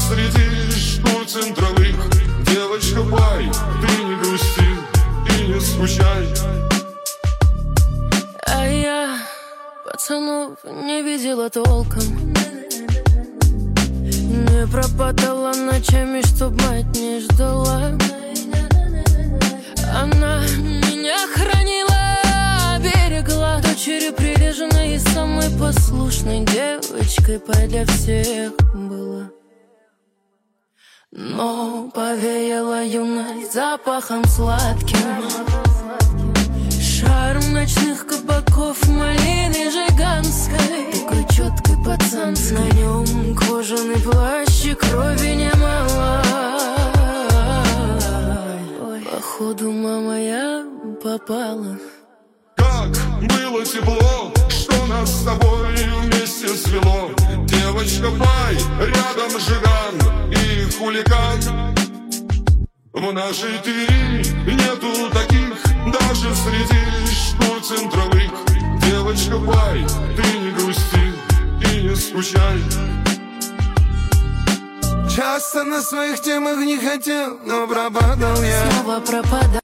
среди шкур центровых. Девочка, пой, ты не грусти и не скучай. А я пацанов не видела толком, не пропадала ночами, чтоб мать не ждала. Она меня хранила, берегла, дочерью прилежной и самой послушной девочкой для всех была. Но повеяла юность запахом сладким, шарм ночных кабаков, малины жиганской, такой четкой пацанской. На нем кожаный плащ и крови немало. Ой, походу, мама, я попала. Как было тепло, что нас с тобой вместе свело. Девочка, пой, рядом жиган и хулиган. В нашей Твери нету таких, даже среди шкур центровых. Девочка, пой, ты не грусти и не скучай. Часто на своих темах не хотел, но пропадал я. Снова пропадал.